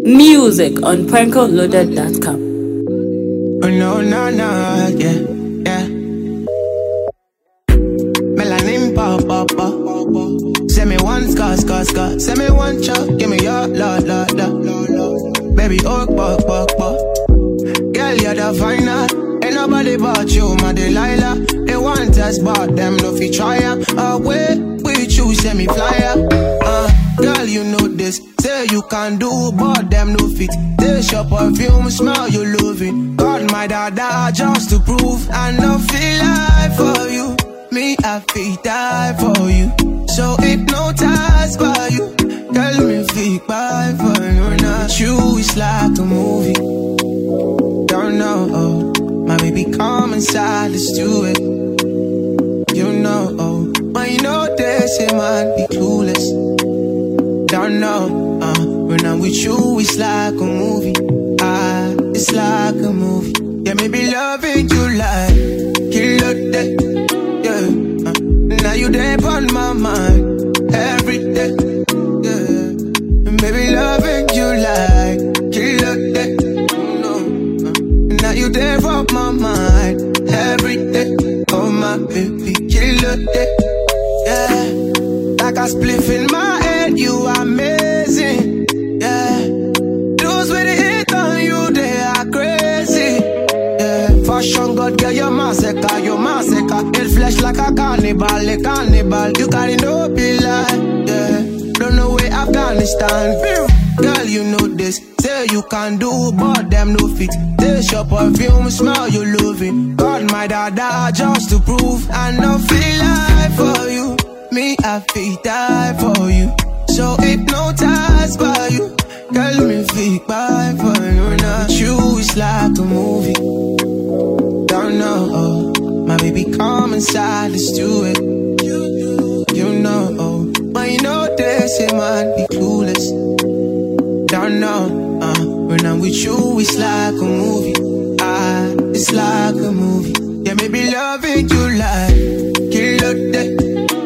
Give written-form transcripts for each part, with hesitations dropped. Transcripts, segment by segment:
Music on prankoloaded.com. Oh no, no, no, yeah, yeah. Melanin pop, pop, pop. Send me one scar. Send me one chop, give me your love. Baby, oh, pop. Girl, you're the final. Ain't nobody but you, my Delilah. They want us, but them no fi try up. Away with you, send me flyer. Girl, you know this. Say you can do, but them no fit. Taste your perfume, smell you love it. God, my dada, just to prove I no feel like for you. Me, I feel die for you. So hypnotized by you. Tell me feel bad for you. Not you, it's like a movie. Don't know, my baby, come inside, let's do it. You know, but you know this, it might be clueless. Don't know, when I'm with you, it's like a movie. It's like a movie. Yeah, maybe loving you like kill a day. Yeah, now you there on my mind every day. Yeah, maybe loving you like kill a day. No, now you there on my mind every day. Oh my baby, kill a day. Yeah, like a spliff in my head, you are amazing. Yeah, those with the hate on you, they are crazy. Yeah, fashion god, girl, you're massacre. Head flesh like a cannibal, You carry no be like, yeah, don't know where Afghanistan. Girl, you know this. Say you can do, but them no fit. Taste your perfume, smell you love it. God, my dada, just to prove I no feel like for you. Me, I feel die for you. So hypnotized by you. Girl, me feel bad for you. Not you, it's like a movie. Don't know, my baby, come inside, let's do it. You know, but you know this, it might be clueless. Don't know, when I'm with you, it's like a movie. It's like a movie. Yeah, maybe loving you like kill a day.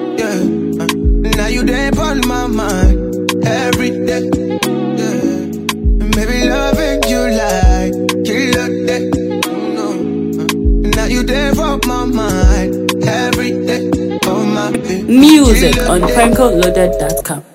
Yeah, now you there on my mind every day. Yeah, maybe loving you like kill a day. No, now you there on my mind every day. Oh my baby, Music on prankoloaded.com.